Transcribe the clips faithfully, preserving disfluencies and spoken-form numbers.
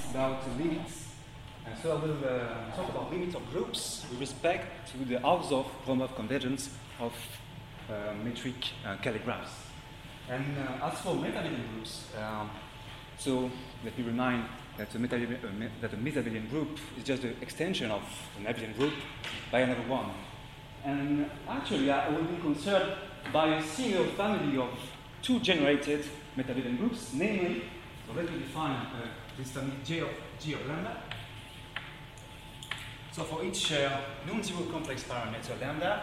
about limits. And so I will uh, talk about limits of groups with respect to the Hausdorff-Gromov convergence of uh, metric uh, calligraphs. And uh, as for meta-Abelian groups, um, so let me remind that a, meta uh, me that a meta-Abelian group is just the extension of an Abelian group by another one. And actually, I will be concerned by a single family of two generated meta-Abelian groups, namely, so let me define uh, this family J of, G of lambda. So for each uh, non-zero complex parameter lambda,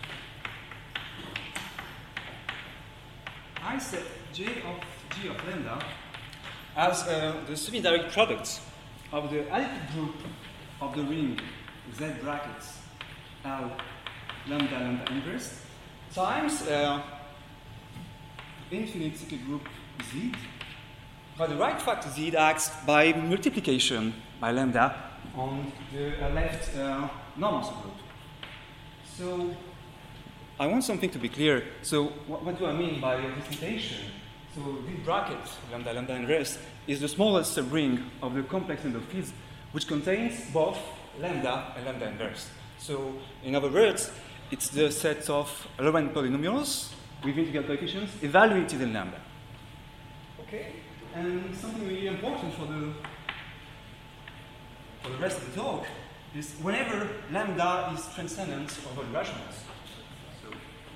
I set J of G of lambda as uh, the semi-direct product of the additive group of the ring Z brackets L lambda lambda inverse times uh, infinite cyclic group Z. But the right factor Z acts by multiplication by lambda on the uh, left uh, normal subgroup. So I want something to be clear. So what, what do I mean by this notation? So this bracket, lambda lambda inverse, is the smallest subring of the complex number of fields, which contains both lambda and lambda inverse. So in other words, it's the set of Lorentz polynomials with integral coefficients evaluated in lambda. Okay? And something really important for the for the rest of the talk is whenever lambda is transcendent over the rationals. So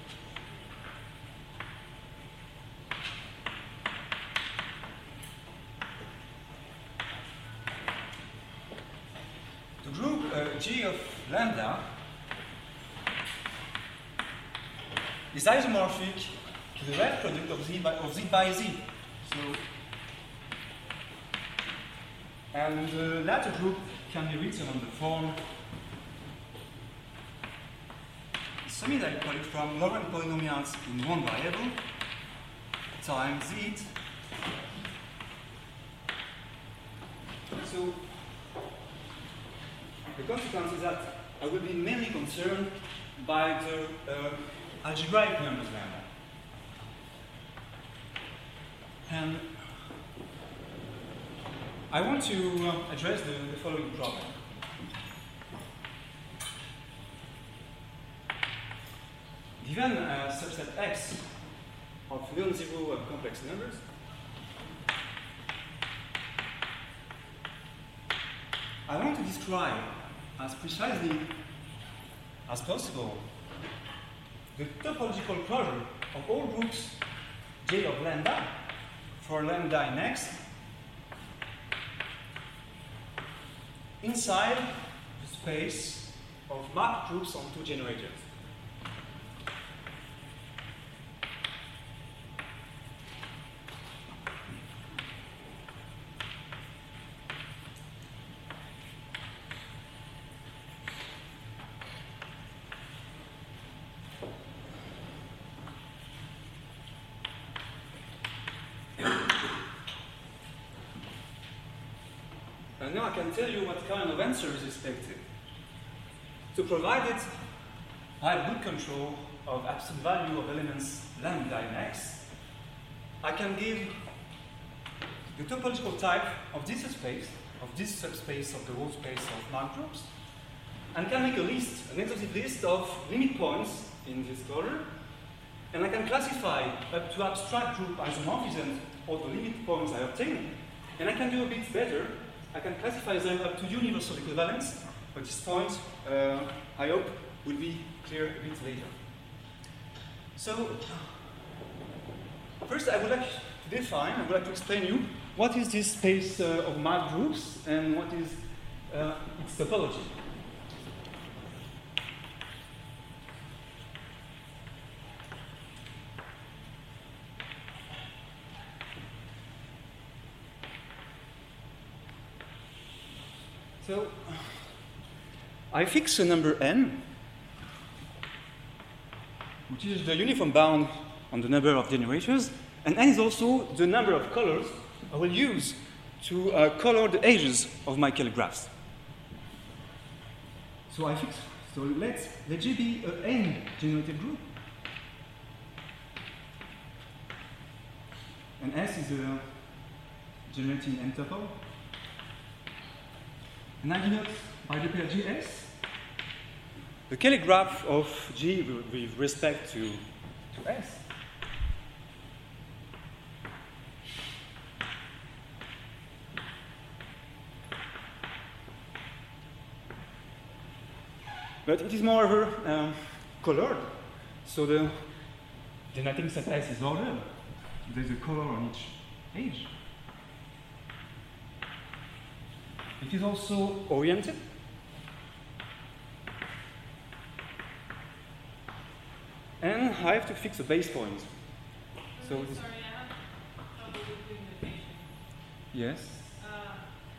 the group uh, G of lambda is isomorphic to the red product of Z by, of Z by Z. So, and the latter group can be written on the form semi-direct product from Lorentz polynomials in one variable times Z. So the consequence is that I will be mainly concerned by the uh, algebraic numbers lambda. And I want to uh, address the, the following problem. Given a subset X of non-zero uh, complex numbers, I want to describe as precisely as possible the topological closure of all groups J of lambda for lambda in X inside the space of mapped groups on two generators. And now I can tell you what kind of answer is expected. So provided I have good control of absolute value of elements lambda in X, I can give the topological type of this space, of this subspace of the whole space of marked groups, and can make a list, an exhaustive list of limit points in this closure, and I can classify up to abstract group isomorphisms all the limit points I obtain, and I can do a bit better. I can classify them up to universal equivalence, but this point, uh, I hope, will be clear a bit later. So, first I would like to define, I would like to explain you what is this space uh, of mapped groups and what is uh, its topology. So, I fix a number n, which is the uniform bound on the number of generators, and n is also the number of colors I will use to uh, color the edges of my calligraphs. So I fix, so let's, let J be an n generated group, and S is a generating n tuple. and I denote by the pair G S the Kelly graph of G with respect to, to S. But it is moreover um, colored, so the denoting set S is ordered. There's a color on each edge. It is also oriented. And I have to fix a base point. So I'm sorry, I have trouble with doing notation. Yes. Uh,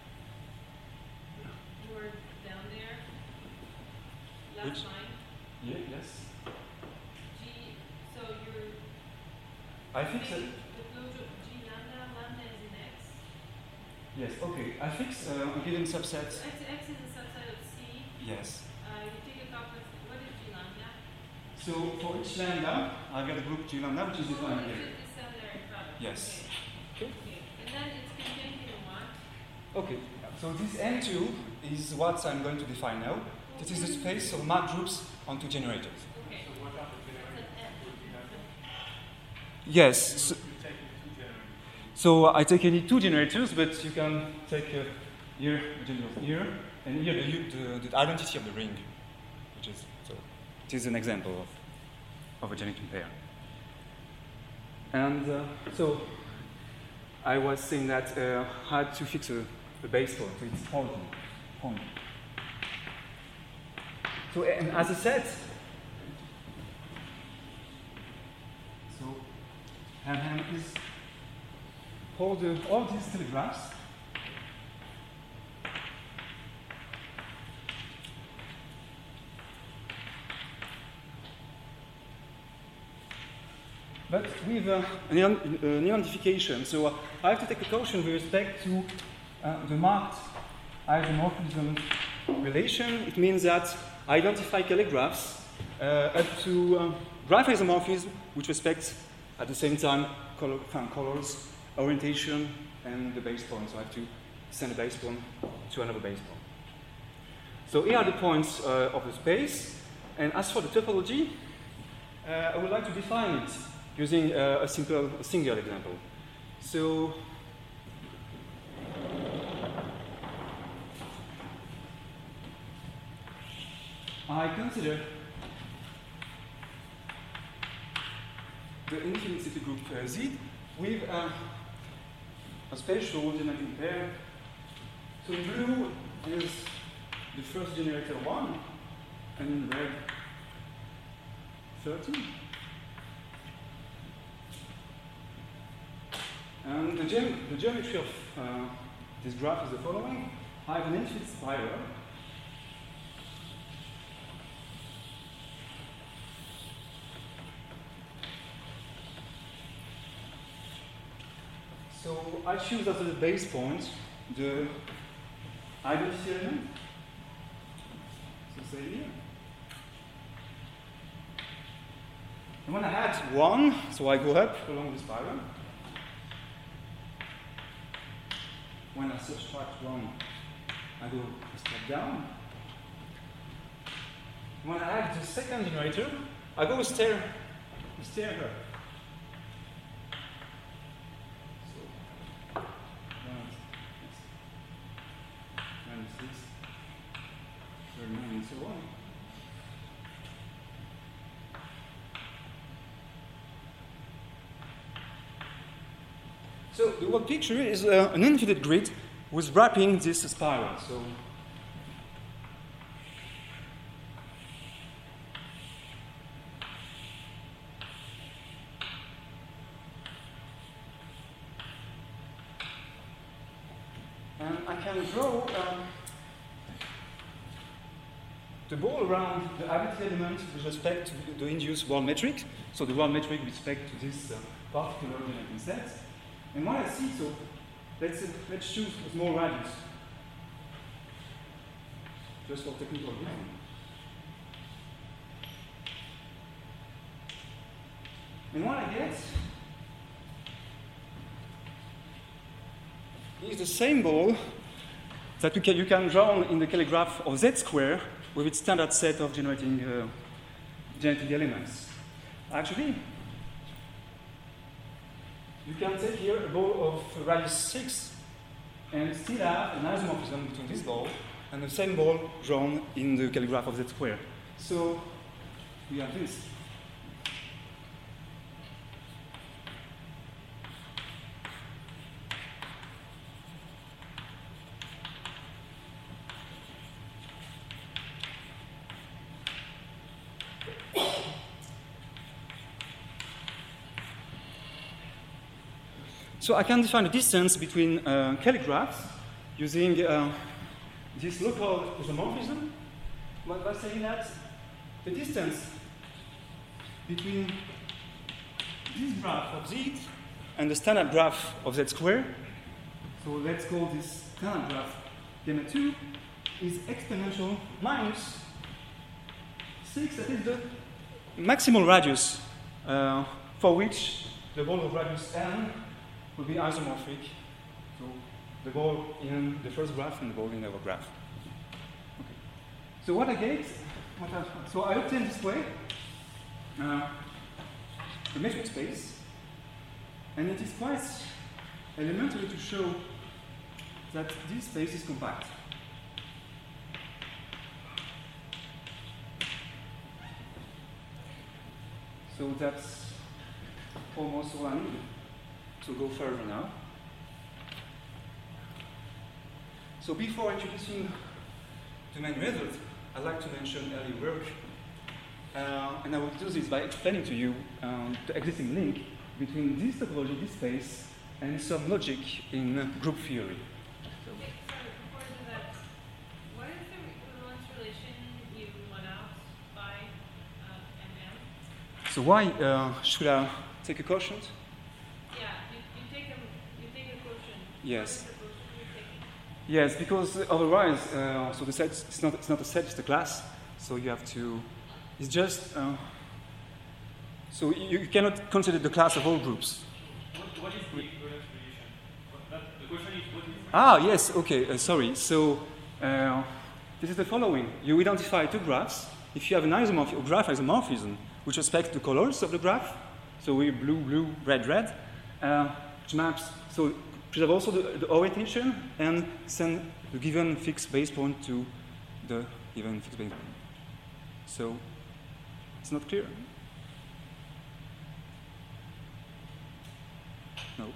you were down there. Last Which? line. Yeah, yes. G. So you're. I fix saying it. The closure of G lambda. Lambda is in X. Yes, okay. I fix uh, a given subset. So X, X is a subset of C. Yes. Uh, you take a complex. What is G lambda? So for each lambda, I've got a group G lambda, which is defined Oh, here. it's a secondary product. Yes. Okay. Okay. And then it's contained in what? Okay, so this N two is what I'm going to define now. This is the space of marked groups onto generators. Okay. So what are the generators? It's an F. Would you have Yes. So, you take two generators? so I take any two generators, but you can take uh, here the generator here, and here the, u- the, the identity of the ring, which is so. It is an example of, of a generating pair. And uh, so I was saying that uh, I had to fix a, a base point, so it's point. point. So and as I said, so M M is all the all these telegraphs. But with uh, an uh, neonification, so uh, I have to take a caution with respect to uh, the marked isomorphism relation. It means that I identify calligraphs uh, up to uh, graph isomorphism, which respects at the same time color, colors, orientation, and the base point. So I have to send a base point to another base point. So here are the points uh, of the space. And as for the topology, uh, I would like to define it using uh, a simple a single example. So I consider the infinity group uh, Z with uh, a spatial generating pair. So in blue is the first generator one, and in red thirteen. And the, ge the geometry of uh, this graph is the following. I have an infinite spiral. So I choose as a base point the identity element. So say here. And when I add one, so I go up along the spiral. When I subtract one, I go a step down. When I add the second generator, I go a stair, a stair up. So, minus six, thirty-nine, and so on. So the whole picture is uh, an infinite grid with wrapping this spiral. So and I can draw um, the ball around the identity element with respect to the induced world metric. So the world metric with respect to this uh, particular generating set. And what I see, so let's, uh, let's choose a small radius, just for technical reason. And what I get is the same ball that that you can, you can draw in the Cayley graph of Z square with its standard set of generating, uh, generating elements. Actually, you can take here a ball of radius six and still have an isomorphism between this ball and the same ball drawn in the Cayley graph of Z square. So we have this. So I can define the distance between uh, Cayley graphs using uh, this local isomorphism by, by saying that the distance between this graph of Z and the standard graph of Z square, so let's call this standard graph gamma two, is exponential minus six, that is the maximal radius uh, for which the ball of radius n will be isomorphic. So the ball in the first graph and the ball in the other graph. Okay. So what I get, what I, so I obtain this way uh, a metric space, and it is quite elementary to show that this space is compact. So that's almost all I need to go further now. So before introducing the main method, I'd like to mention early work. Uh, and I will do this by explaining to you um, the existing link between this topology, this space, and some logic in uh, group theory. So, Okay, sorry, before I do that, what is the equivalence relation you want out by uh, M M? so why uh, should I take a quotient? Yeah, you, you take a you take a quotient. Yes. What is the quotient you're taking? Yes, because otherwise, uh, so the set, it's not, it's not a set, it's a class. So you have to, it's just, uh, so you, you cannot consider the class of all groups. What, what is the equivalence relation? What, that, the question is what is Ah, yes, okay, uh, sorry. So uh, this is the following. You identify two graphs. If you have an isomorph, a graph isomorphism with respect to the colors of the graph, so we blue, blue, red, red, uh, which maps, so preserve also the, the orientation and send the given fixed base point to the given fixed base point. So it's not clear? No.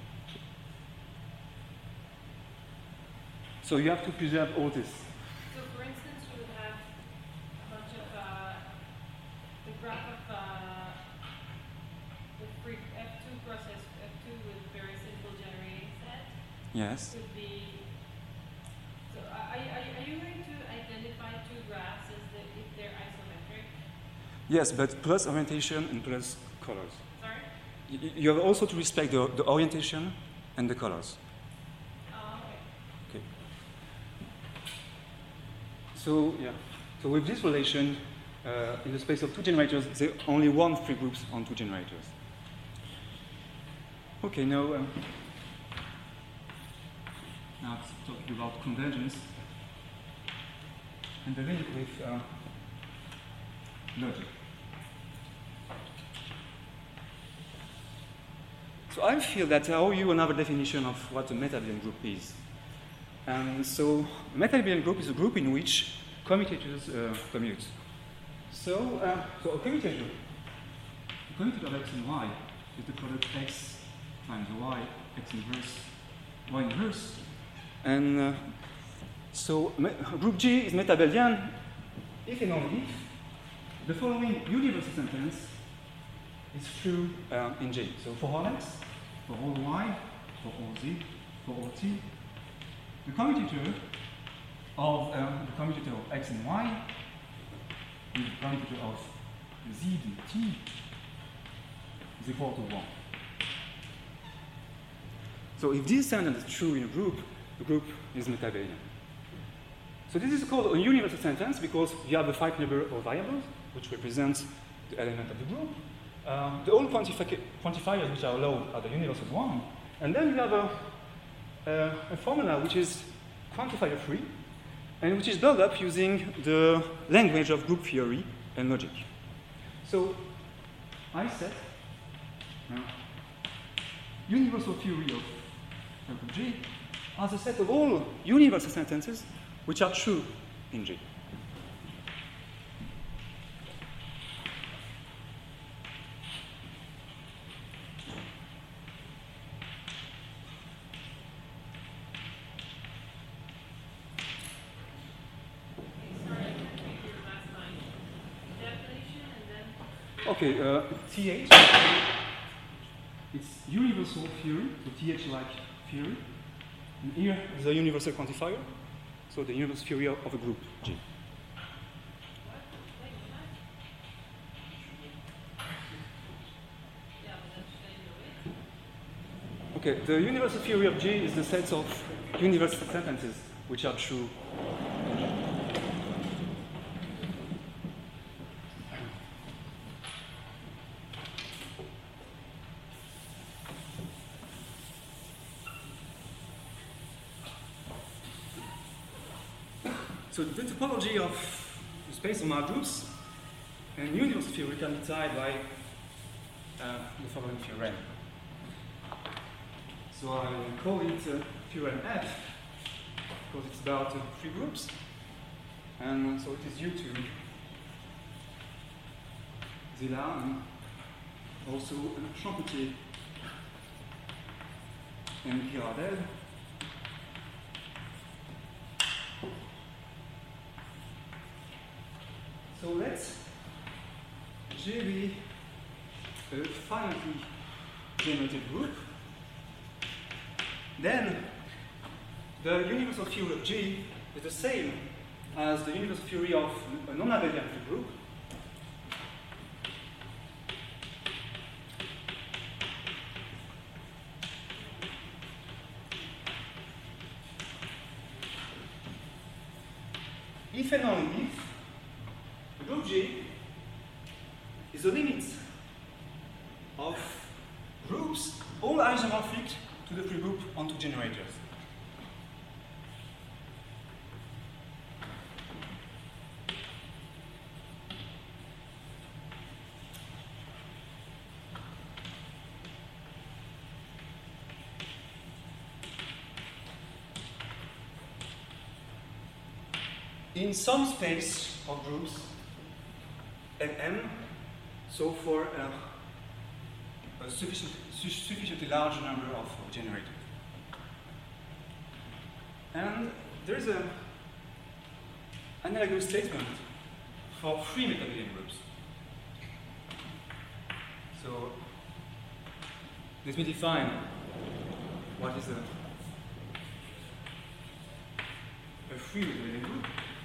So you have to preserve all this. So for instance, you would have a bunch of uh, the graph of uh, the free F two process F two with very simple generating set Yes. would be. So are, are, are you going to identify two graphs as the, if they're isometric? Yes, but plus orientation and plus colors. Sorry. Y- You have also to respect the, the orientation and the colors. Oh, okay. Okay. So yeah. So with this relation, uh, in the space of two generators, there are only one free groups on two generators. Okay. Now, um, now let's talk about convergence and the link with uh, logic. So I feel that I owe you another definition of what a meta-abelian group is. And so a meta-abelian group is a group in which commutators uh, commute. So, uh, so a commutator, a commutator of x and y is the product x times y, x inverse, y inverse. And uh, so me- group G is meta-abelian if and only if the following universal sentence is true uh, in G. So for all x, for all y, for all z, for all t, the commutator of uh, the commutator of x and y is the commutator of z and t is equal to one. So if this sentence is true in a group, the group is meta-abelian. So this is called a universal sentence because you have a finite number of variables which represents the element of the group. Um, the all quantifi- quantifiers which are allowed are the universal one. And then you have a, uh, a formula which is quantifier free, and which is built up using the language of group theory and logic. So I set uh, universal theory of of G as a set of all universal sentences which are true in G. Okay, uh, T H, it's universal theory, so T H-like theory. And here is a universal quantifier, so the universal theory of, of a group G. Okay, the universal theory of G is the set of universal sentences which are true. So the topology of the space of R groups and universal theory can be tied by uh, the following theorem. So I will call it uh, theorem F because it's about uh, three groups, and so it is due to Zilla and also uh, Champetier and Girardel. So let's G be a finitely generated group. Then the universal theory of G is the same as the universal theory of a non-abelian group. If and only if the group G is the limit of groups all isomorphic to the free group onto generators. In some space of groups, M M, so for a, a sufficient, su sufficiently large number of, of generators. And there is an analogous statement for free meta-Abelian groups. So let me define what is a, a free meta-Abelian group.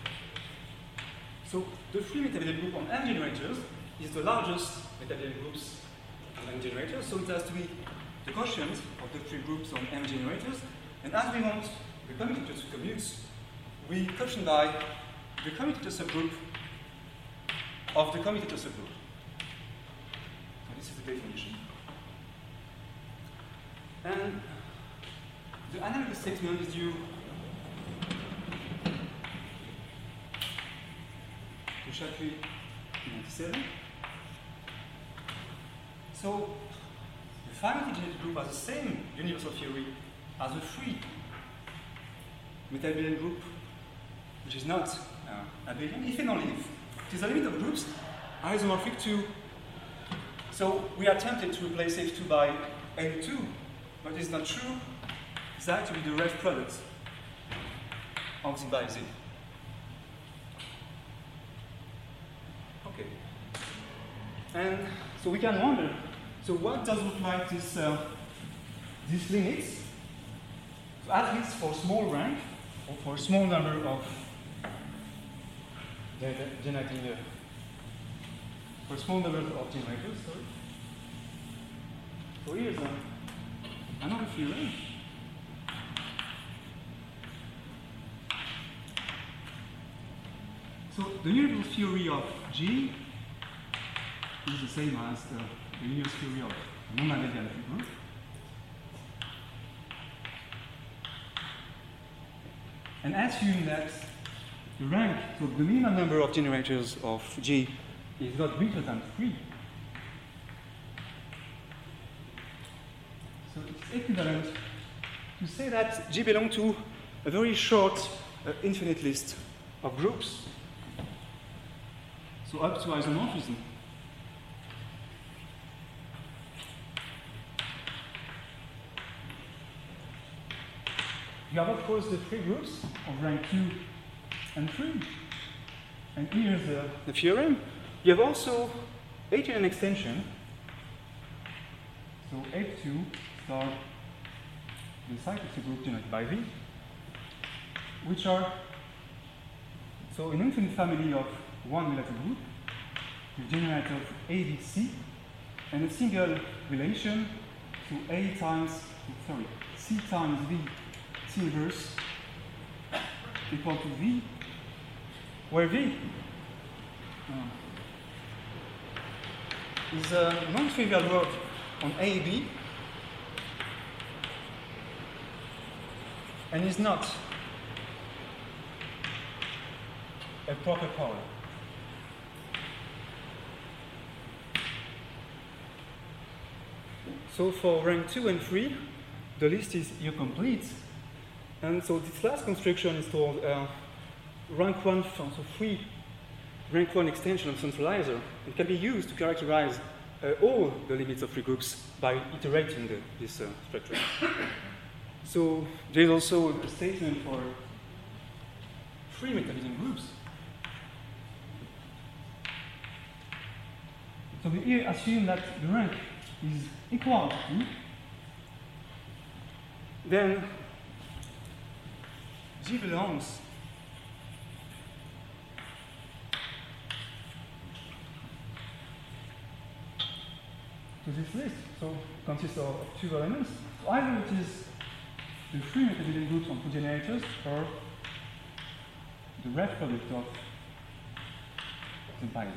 So the free meta-Abelian group on M generators is the largest meta-Abelian groups on M generators, so it has to be the quotient of the free groups on M generators. And as we want the commutator to commute, we quotient by the commutator subgroup of the commutator subgroup. So this is the definition. And the analogous statement is due to Chappuis ninety-seven. So the finitely generated group has the same universal theory as a free meta-Abelian group, which is not uh, abelian, if and only if it is a limit of groups isomorphic to. So we are tempted to replace F two by N two, but it's not true. It's actually the ref product of Z by Z. Okay. And so we can wonder, so what does look like this, uh, these limits? So at least for small rank, or for a small number of generating the, for a small number of generators, sorry. So here's a, another theorem. So the universal theory of G is the same as the, the universal theory of non-abelian group. and assume that the rank, so the minimum number of generators of G is not greater than three. So it's equivalent to say that G belongs to a very short uh, infinite list of groups. So up to isomorphism. You have, of course, the three groups of rank two and three. And here's the, the theorem. You have also H in an extension. So H two star the cyclic group generated by V, which are so an infinite family of one related group, with generator of A, B, C, and a single relation to A times, sorry, C times V, C inverse equal to V, where V uh, is a non-trivial word on A, B, and is not a proper power. So for rank two and three, the list is here complete. And so this last construction is called uh, rank one, so three rank one extension of centralizer. It can be used to characterize uh, all the limits of free groups by iterating the, this uh, structure. So there's also a statement for free mechanism groups. So we here assume that the rank is equal to, then G belongs to this list. So it consists of two elements. So either it is the free mechanism groups on two generators, or the ref product of the pi Z.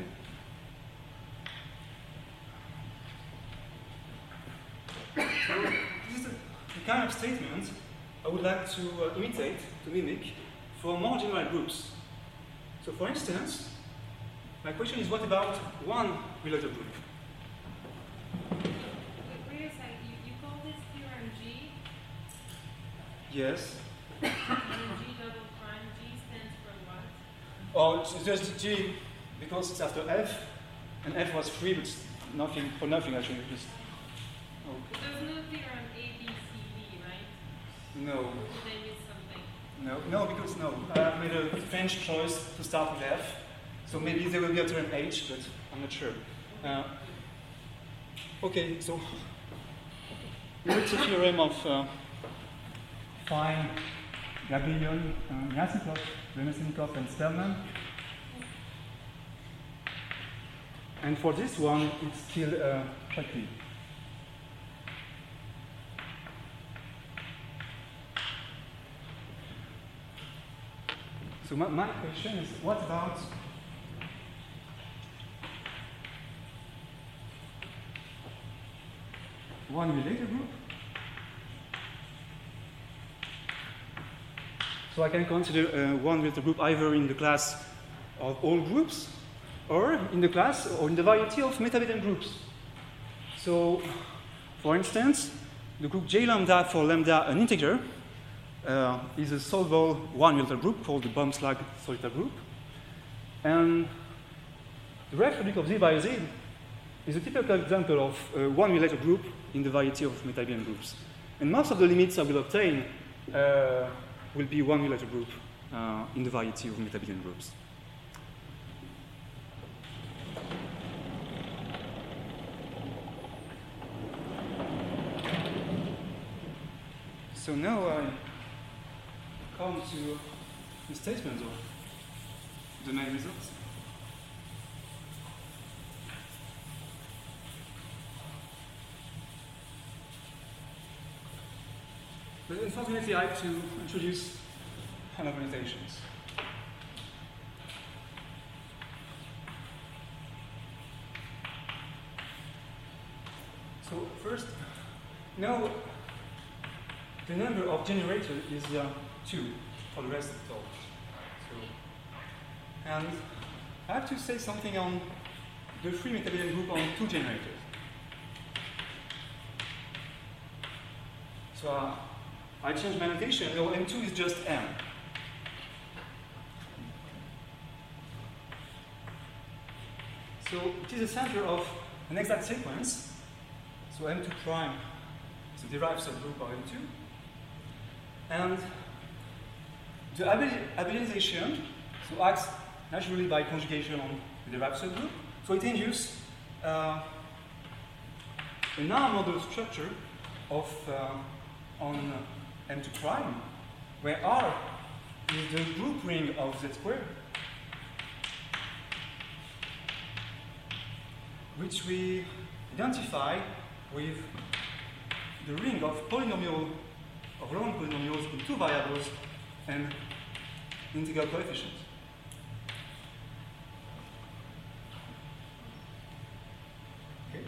So this is the kind of statement I would like to uh, imitate, to mimic, for more general groups. So for instance, my question is, what about one related group? Wait, wait a second, you, you call this theorem G? Yes. And G double prime, G stands for what? Oh, it's just G because it's after F, and F was free, but nothing for nothing actually. Just, oh. There's no theorem A, B, C, D, right? No. Did I miss something? No, no, because no. I made a French choice to start with F, so maybe there will be a term H, but I'm not sure. Uh, okay, so here's the theorem of uh, Fine, Gabrielian, uh, Yasikov, Remesnikov, and Spellman. And for this one, it's still uh, tricky. So my, my question is, what about one related group? So I can consider uh, one related group either in the class of all groups, or in the class or in the variety of metabolite groups. So, for instance, the group J lambda for lambda an integer uh, is a solvable one related group called the Baum-Slag solitary group. And the ref product of Z by Z is a typical example of uh, one related group in the variety of metabolite groups. And most of the limits I will obtain uh, will be one related group uh, in the variety of metabolite groups. So now I come to the statement of the main results. But unfortunately, I have to introduce homogenizations. So first, now the number of generators is uh, two. for the rest of the talk. So, and I have to say something on the free metabelium group on two generators. So uh, I changed my notation. So M two is just M. So it is the center of an exact sequence. So M two prime is the derived subgroup of M two. And the hybridization so acts naturally by conjugation on the derived subgroup. So it induces uh, an R model structure of uh, on M two prime, where R is the group ring of Z squared, which we identify with the ring of polynomial of Laurent polynomials in two variables and integral coefficients. Okay.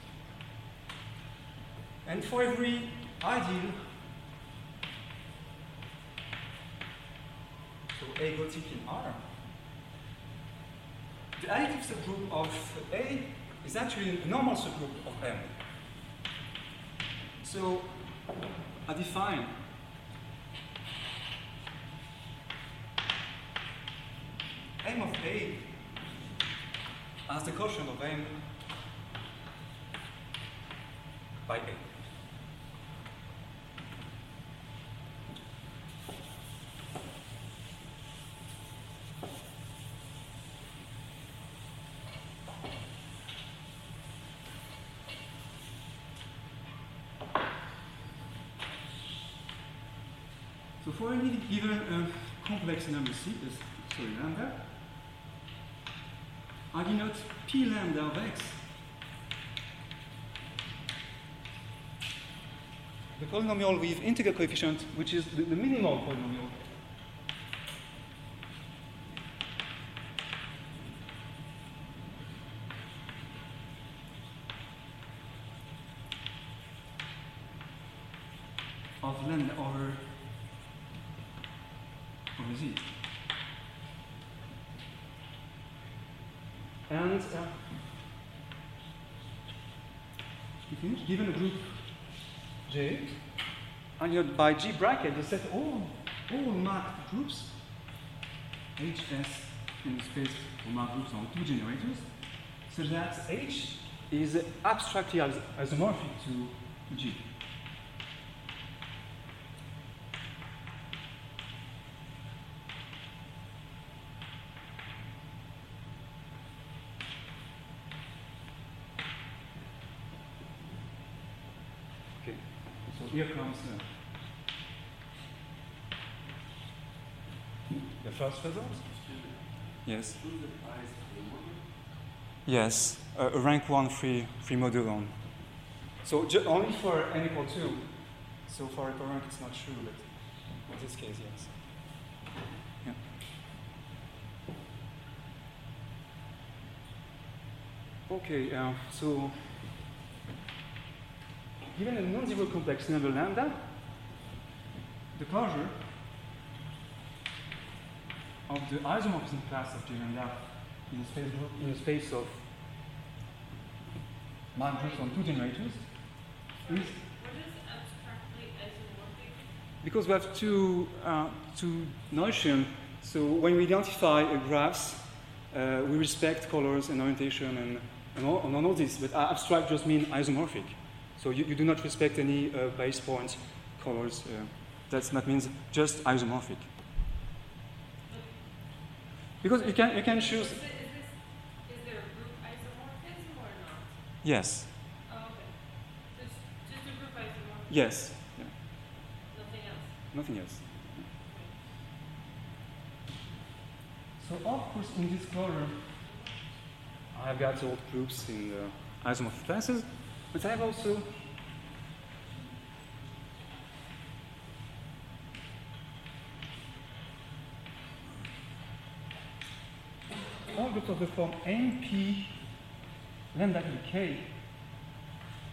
And for every ideal, so A gothic in R, the additive subgroup of A is actually a normal subgroup of M. So I define M of A as the quotient of M by A. So for any given uh, complex number C, uh, sorry, lambda, I denote P lambda of X. The polynomial with integral coefficient, which is the, the minimal polynomial. Of lambda over over Z. And uh, given a group J, and you know, by G bracket, you set all, all marked groups, H, S, in the space for marked groups on two generators, such that H is abstractly isomorphic to, to G. Here comes uh, the first result. Yes. Yes, uh, a rank one free free module on. So ju only for n equal two. So for upper rank it's not true, but in this case, yes. Yeah. Okay. Uh, so. Given a non-zero complex number lambda, the closure of the isomorphism class of J lambda in a space, group, in a space of marked groups on two generators is. What is abstractly isomorphic? Because we have two uh, two notions. So when we identify a graphs, uh, we respect colors and orientation and, and, all, and all this. But abstract just means isomorphic. So you, you do not respect any uh, base points, colors. Uh, that's, that means just isomorphic. Because you can you can choose. Is, it, is, this, is there a group isomorphism or not? Yes. Oh, okay. Just, just a group isomorphism? Yes. Yeah. Nothing else? Nothing else. So of course in this closure, I've got all groups in the isomorphic classes. But I have also all groups of the form N P lambda to the K.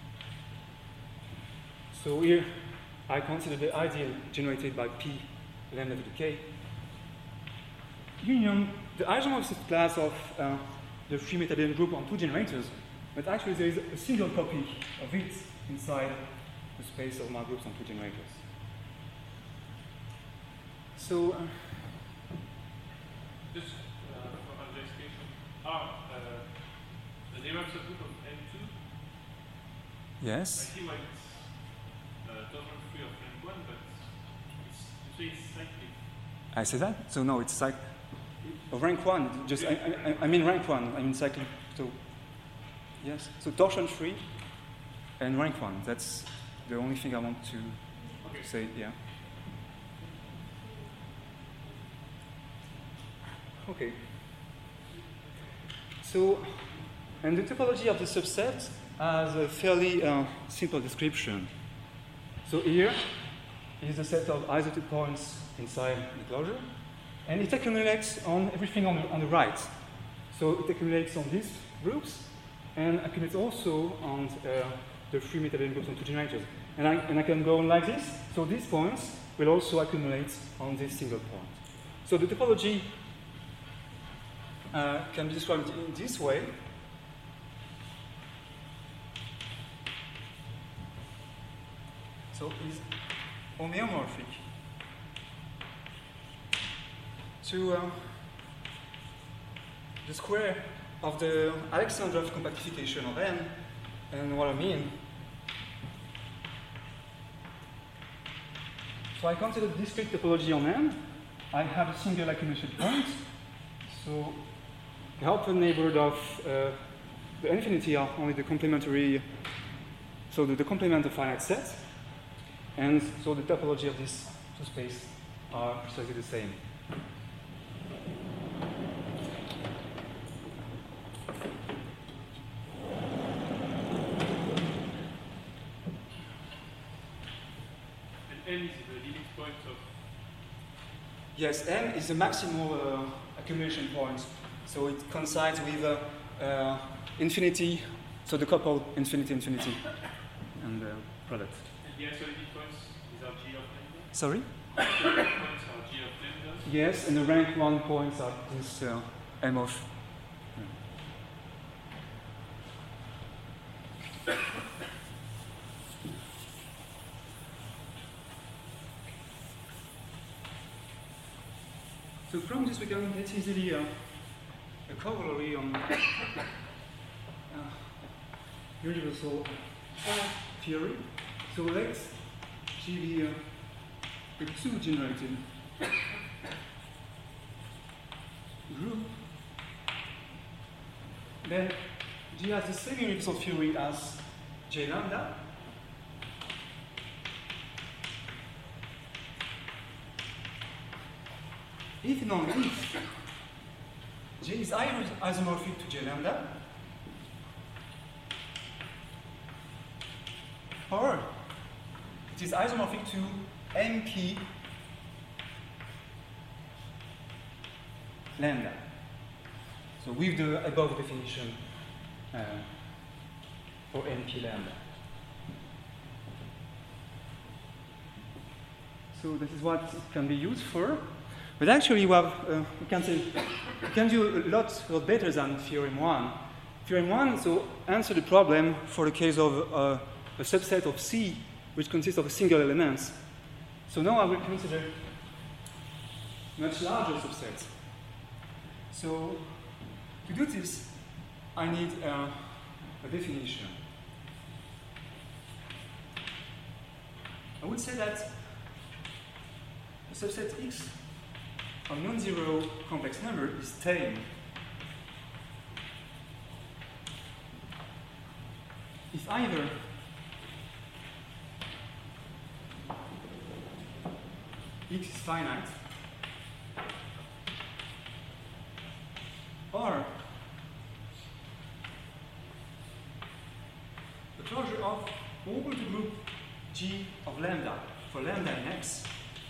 So here I consider the ideal generated by P lambda to the k, union the isomorphism class of uh, the free metadata group on two generators, but actually there is a single copy of it inside the space of my groups on two generators. So, uh, Just uh, for clarification, are uh, the Dirac subgroup of M two? yes. I see why it's uh, total free of M one, but it's, you say it's cyclic. I say that? So no, it's like of rank one. Just I, I, I mean rank one. I mean cycling. So yes. So torsion free and rank one. That's the only thing I want to Okay. say. Yeah. Okay. So, and the topology of the subset has a fairly uh, simple description. So here is a set of isolated points inside the closure, and it accumulates on everything on the, on the right. So it accumulates on these groups, and accumulates also on uh, the free metadata groups on two generators. And I, and I can go on like this. So these points will also accumulate on this single point. So the topology uh, can be described in this way. So it's homeomorphic to uh, the square of the Alexandrov compactification of n. And what I mean, so I consider discrete topology on n. I have a single accumulation point. So the helper neighborhood of uh, the infinity are only the complementary, so the, the complement of finite set. And so the topology of these two spaces are precisely the same. And M is the limit point of. Yes, M is the maximal uh, accumulation point. So it coincides with uh, uh, infinity, so the couple infinity, infinity, and the product. And the isolated points is our G of lambda? Sorry? Isolated points are G of lambda? Yes, and the rank one points are this uh, M of. So from this we can get easily uh, a corollary on uh, universal theory. So let's G be uh, a two generated group. Then G has the same universal theory as J lambda. If and only if J is either isomorphic to J lambda, or it is isomorphic to M P lambda. So with the above definition uh, for N P lambda. So this is what it can be used for. But actually, we, have, uh, we can say we can do a lot, a lot better than theorem one. Theorem one so answer the problem for the case of uh, a subset of C, which consists of a single element. So now I will consider much larger subsets. So to do this, I need uh, a definition. I would say that a subset X of non-zero complex number is tame if either X is finite or the closure of all the group G of lambda for lambda in X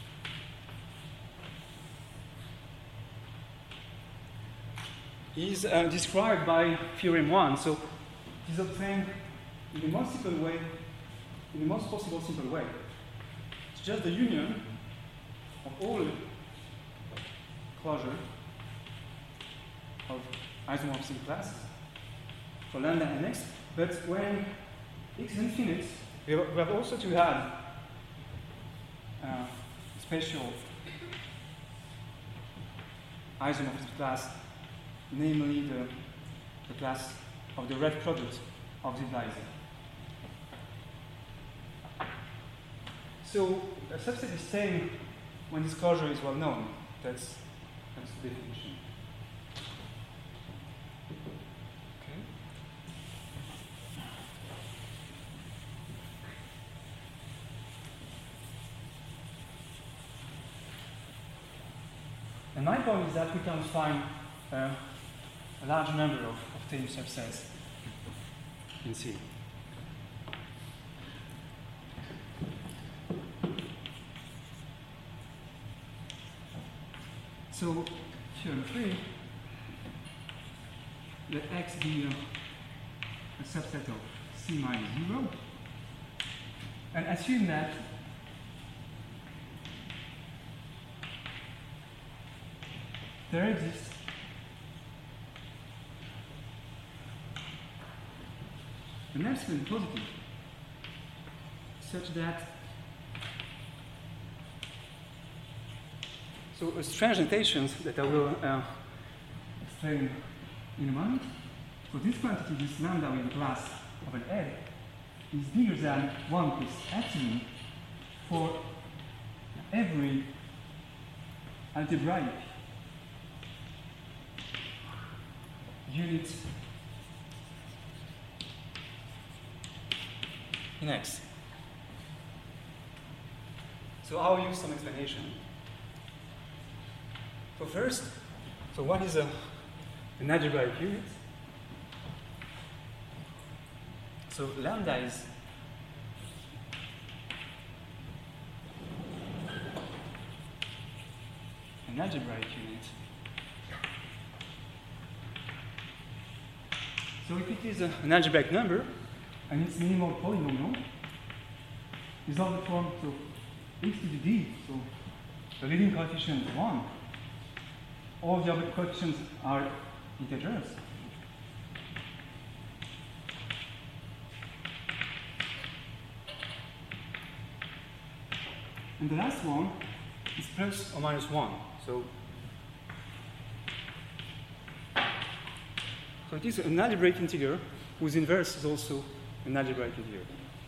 is uh, described by theorem one. So it is obtained in the most simple way, in the most possible simple way. It's just the union of all closure of isomorphism classes for lambda and x, but when x is infinite, we have, we have also to have uh, special isomorphism class, namely the, the class of the red product of the divisor. So a subset is tame when this closure is well known. That's, that's the definition. Okay. And my point is that we can find uh, a large number of, of tame subsets in C. So, theorem three, let X be a, a subset of C minus zero, and assume that there exists an epsilon positive such that so a strange notation that I will uh, explain in a moment. So this quantity, this lambda with the class of an L, is bigger than one plus epsilon for every algebraic unit in X. So I'll use some explanation. So first, so what is a, an algebraic unit? So lambda is an algebraic unit. So if it is a, an algebraic number, and its minimal polynomial is of the form, so x to the d, so the leading coefficient is one. All the other coefficients are integers. And the last one is plus or minus one. So, so it is an algebraic integer whose inverse is also an algebraic integer.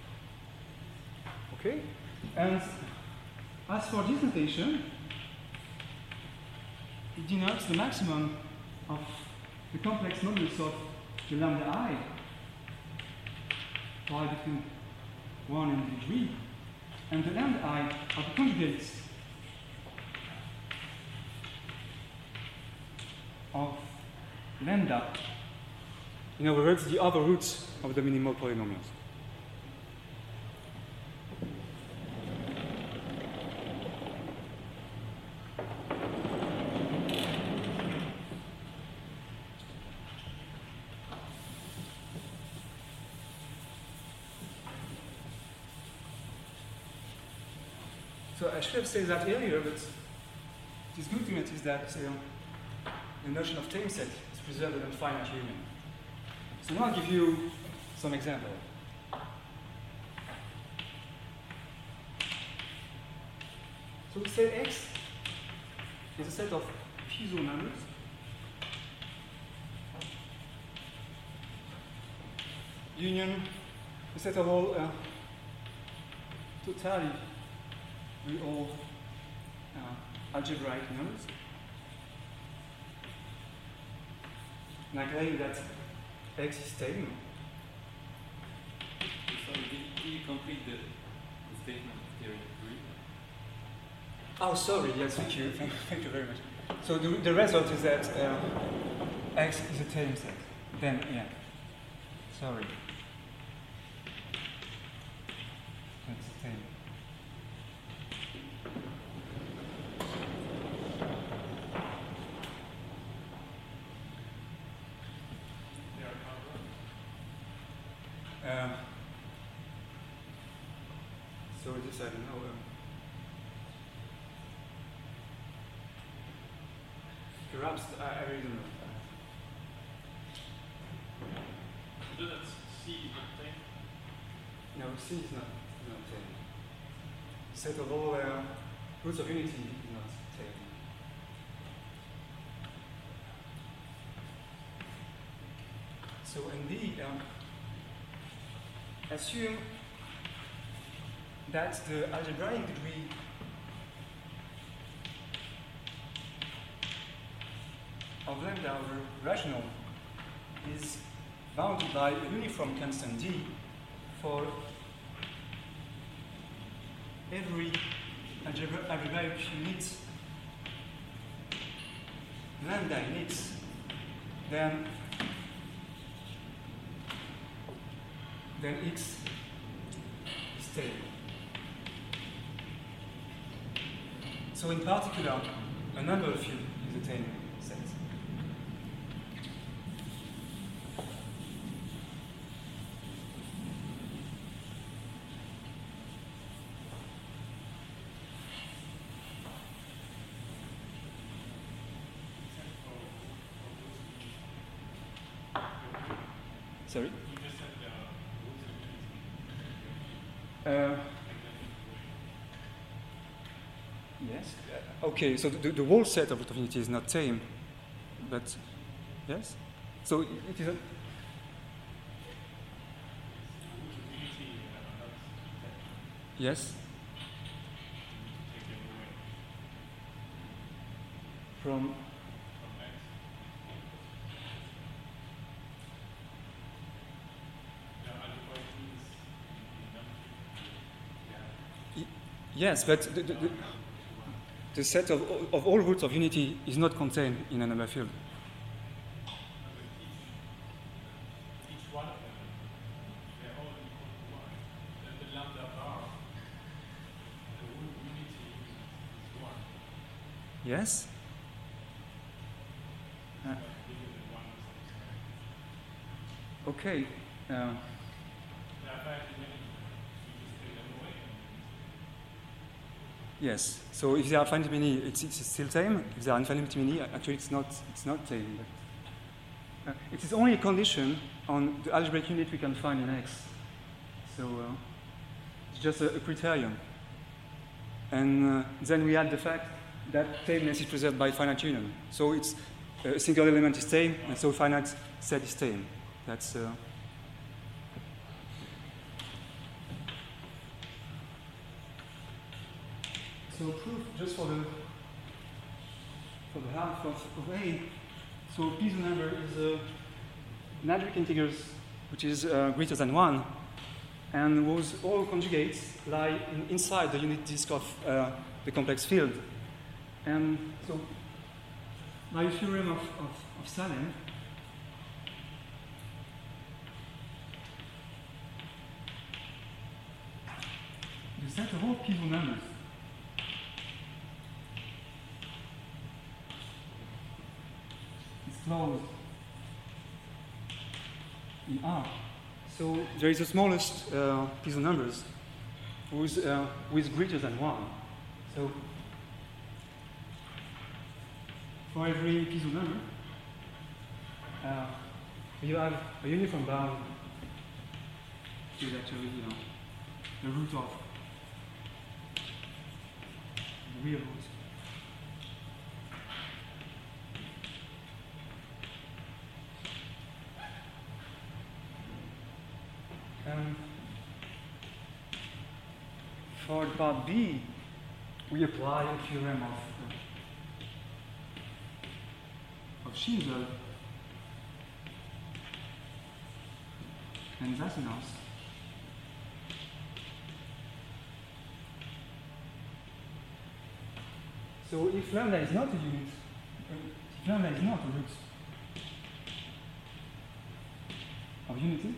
Okay? And as for this notation, it denotes the maximum of the complex modulus of the lambda I, pi between one and three, and the lambda I are the conjugates of lambda. In other words, the other roots of the minimal polynomials. So I should have said that earlier, but it is good to notice that uh, the notion of tame set is preserved in finite union. So now I'll give you some example. So we say X is a set of Puiseux numbers union a set of all uh, totally real uh, algebraic numbers. And I claim that X is tame. So did, did you complete the, the statement of theorem three? Oh, sorry. Yes, thank you. Thank, thank you very much. So the, the result is that uh, X is a tame set. Then, yeah. Sorry. That's tame. Um, so this I don't know. Um, perhaps I, I really don't know. So that C is not ten? No, C is not, not ten. Set of all uh, roots of unity is not ten. So in D, um, assume that the algebraic degree of lambda over rational is bounded by a uniform constant D for every algebra algebraic unit lambda in X, then then X is stable. So in particular, a number field is a tame set. Sorry? Uh, yes. Uh, okay, so the, the whole set of root of unity is not tame, but yes. So it, it is a yes. From yes, but the, the, the, the set of, of all roots of unity is not contained in a number field. Each one of them, they're all equal to one. Then the lambda bar, the root unity is one. Yes? Uh, Bigger than one or something. okay. Uh, There are five dimensions. You just take them away. yes. So if they are finite many, it's, it's still tame. If they are infinite many, actually it's not. It's not tame. But, uh, it is only a condition on the algebraic unit we can find in X. So uh, it's just a, a criterion. And uh, then we add the fact that tameness is preserved by finite union. So it's uh, a single element is tame, and so finite set is tame. That's. Uh, So proof just for the for the half of, of A. So Piso number is uh, an algebraic integers which is uh, greater than one, and whose all conjugates lie in, inside the unit disk of uh, the complex field. And so by theorem of, of, of Salem, the set of all Piso numbers closed in R. So there is the smallest uh, Piso numbers who's, uh, who is greater than one. So for every Piso number, uh, you have a uniform bound, which is actually you know, the root of the real root. Um, for part B, we apply a theorem of, uh, of Schindler and Zassinos. So if lambda is not a unit, uh, if lambda is not a root of unity,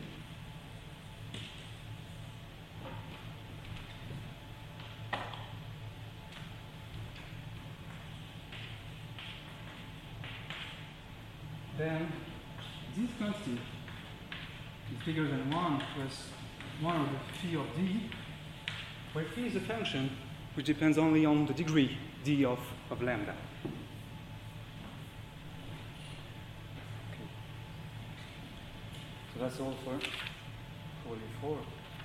then this constant is bigger than one plus one over phi of d, where phi is a function which depends only on the degree d of, of lambda. So that's all for forty-four.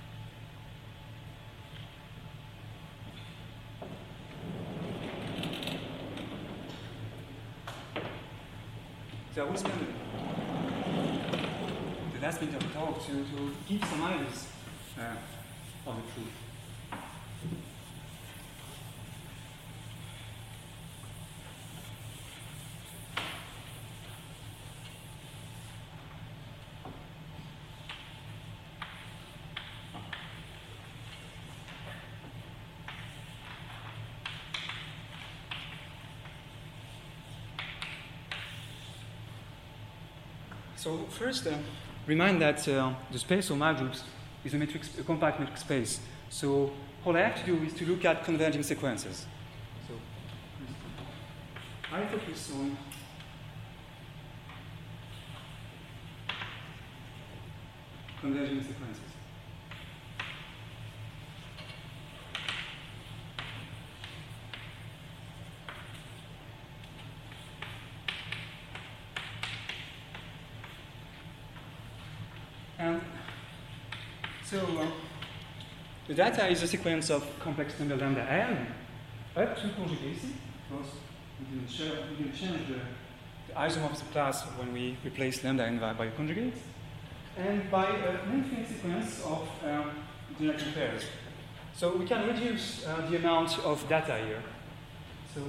So I will spend the last minute of the talk to, to give some ideas uh, of the truth. So first, uh, remind that uh, the space of my groups is a, metric, a compact metric space. So all I have to do is to look at converging sequences. So I focus on converging sequences. And so uh, the data is a sequence of complex number lambda n up to conjugacy, because we didn't, share, we didn't change the, the isomorph of the class when we replace lambda n by, by a conjugate, and by uh, an infinite sequence of um, generating pairs. So we can reduce uh, the amount of data here. So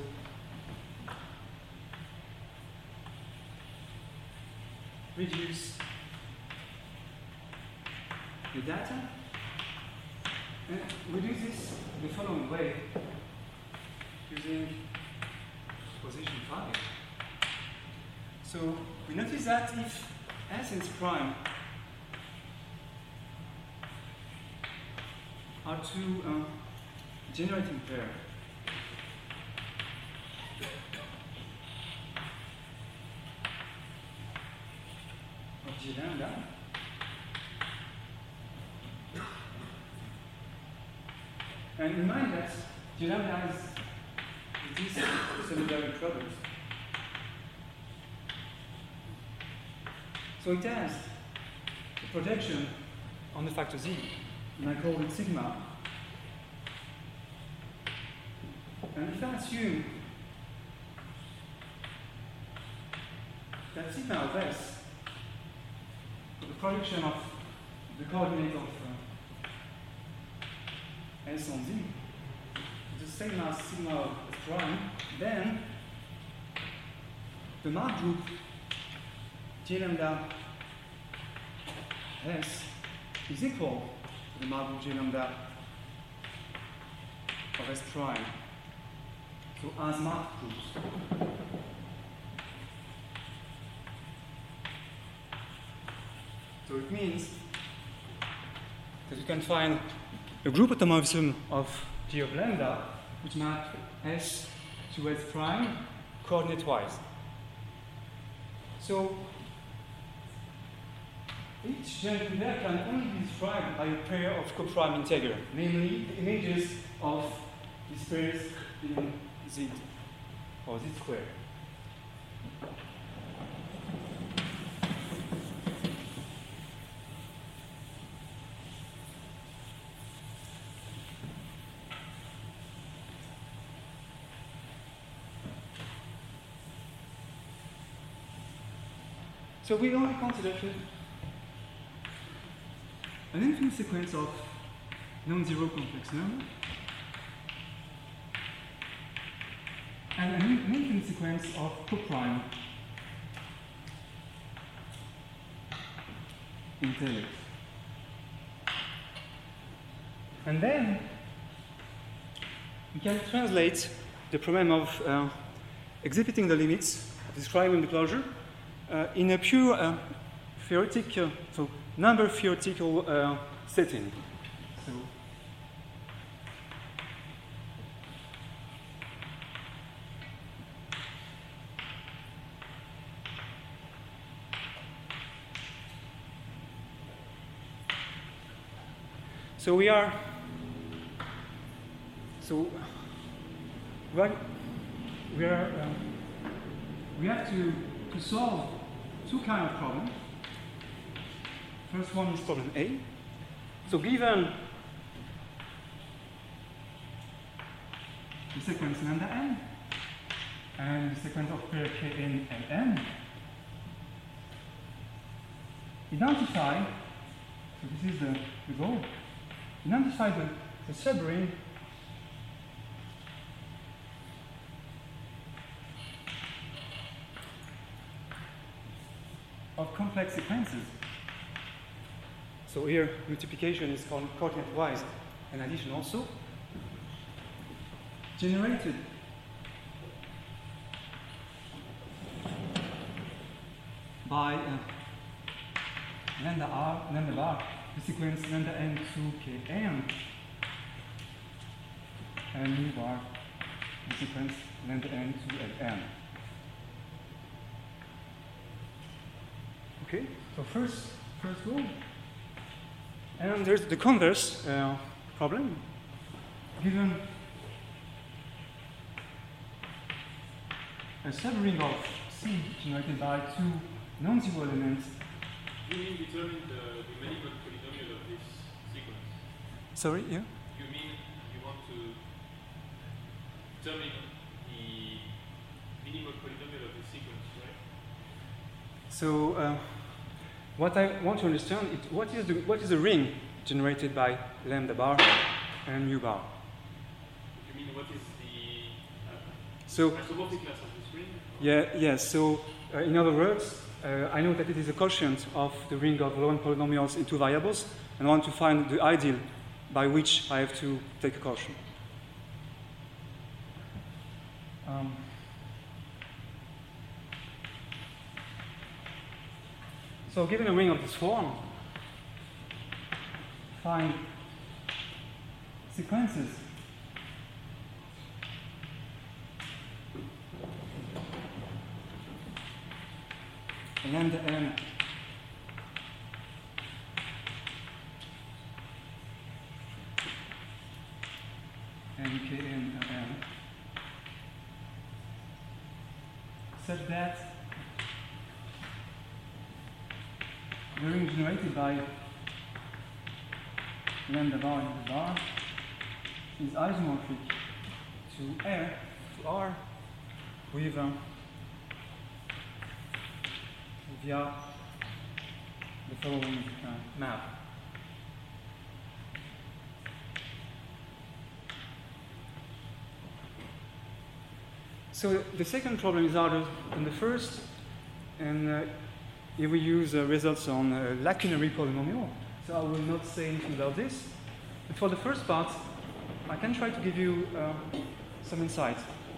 reduce the data, and we do this the following way, using position five. So we notice that if S and S prime are two uh, generating pair, of G lambda, and remind that G lambda has this secondary product. So it has a projection on the factor Z, and I call it sigma. And if I assume that sigma of S, the projection of the coordinate of uh, S on Z, is the same as sigma of S prime, then the mark group G lambda S is equal to the mark group G lambda of S prime. So as mark groups. So it means that you can find a group automorphism of G of lambda which map S to S prime coordinate-wise. So each generating pair can only be described by a pair of coprime integer, namely the images of these pairs in Z or Z squared. So we only consider an infinite sequence of non-zero complex numbers and an infinite sequence of coprime integers. And then we can translate the problem of uh, exhibiting the limits, describing the closure, uh, in a pure uh, theoretic, uh, so number theoretical uh, setting. So So we are, so we are, we, are, um, we have to, to solve two kind of problems. first one is problem A. So given the sequence lambda n and the sequence of pair kn and n, identify, so this is the, the goal, identify the, the subring of complex sequences. So here multiplication is called coordinate-wise and addition also, generated by uh, lambda r, lambda bar, the sequence lambda n to kn, and mu bar, the sequence lambda n to ln. Okay, so first, first rule. And there's the converse uh, problem. Given a subring of C generated by two non-zero elements. You mean determine the, the minimal polynomial of this sequence? Sorry, yeah? You mean you want to determine the minimal polynomial of the sequence, right? So uh, what I want to understand is what is the what is the ring generated by lambda bar and mu bar? You mean what is the uh, So isomorphic class of this ring? yeah, yes. So uh, in other words, uh, I know that it is a quotient of the ring of Laurent polynomials in two variables, and I want to find the ideal by which I have to take a quotient. Um, So given a ring of this form, find sequences lambda n and kn n such that the ring generated by lambda bar and bar is isomorphic to R, to R with um, via the following uh, map. So the second problem is harder than the first, and uh, here we use uh, results on uh, lacunary polynomial, so I will not say anything about this. But for the first part, I can try to give you uh, some insight.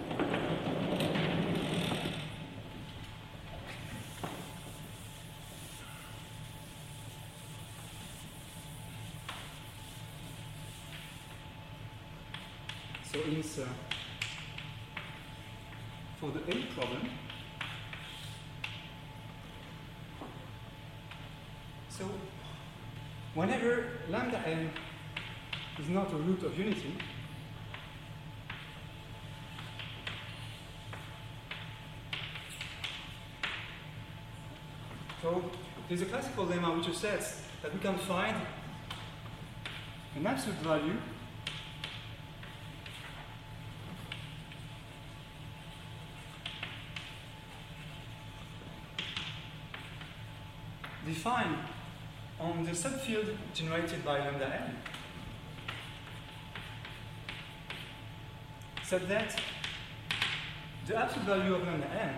So in uh, for the A problem, so whenever lambda n is not a root of unity, so there's a classical lemma which says that we can find an absolute value defined on the subfield generated by lambda n, such that the absolute value of lambda n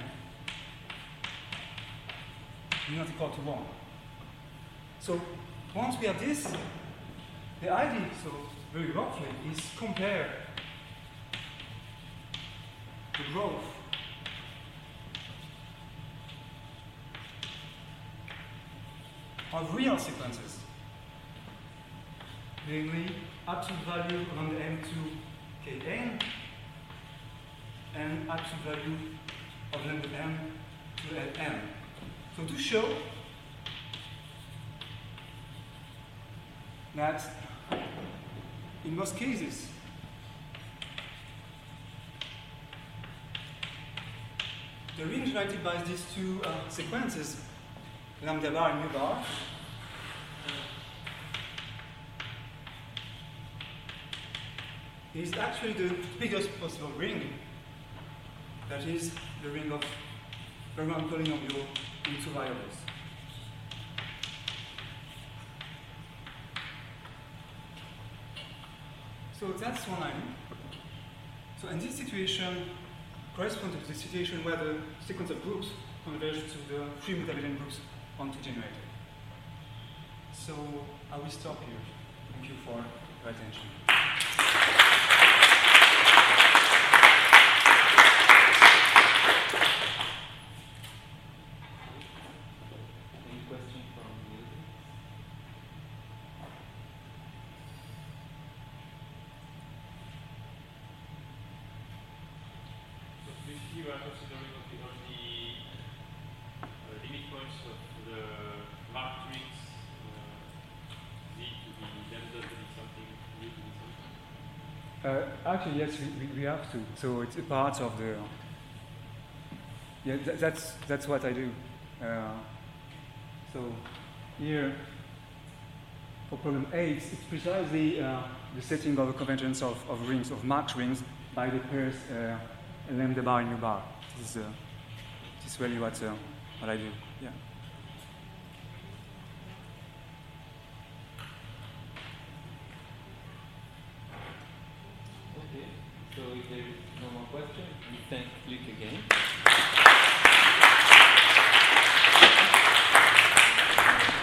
is not equal to one. So once we have this, the idea, so very roughly, is compare the growth of real sequences, namely absolute value of lambda n to kn and absolute value of lambda n to ln. So to show that in most cases the ring generated by these two uh, sequences, lambda bar and mu bar, is actually the biggest possible ring. That is the ring of Riemann polynomial in two variables. So that's one line. So in this situation, corresponds to the situation where the sequence of groups converge to the three Mutabian groups onto generated. So I will stop here. Thank you for your attention. Any question from you? So basically, we are considering okay, only uh, limit points of the marked rings uh, Z to be lambda to be something, U to be something. Uh, actually, yes, we, we, we have to. So it's a part of the. Yeah, th that's that's what I do. Uh, so here, for problem eight, it's precisely uh, the setting of a convergence of, of rings, of marked rings, by the pairs uh, lambda bar and u bar. This is, uh, this is really what uh, what I do. Yeah. Okay, so if there is no more question, we thank Luc again.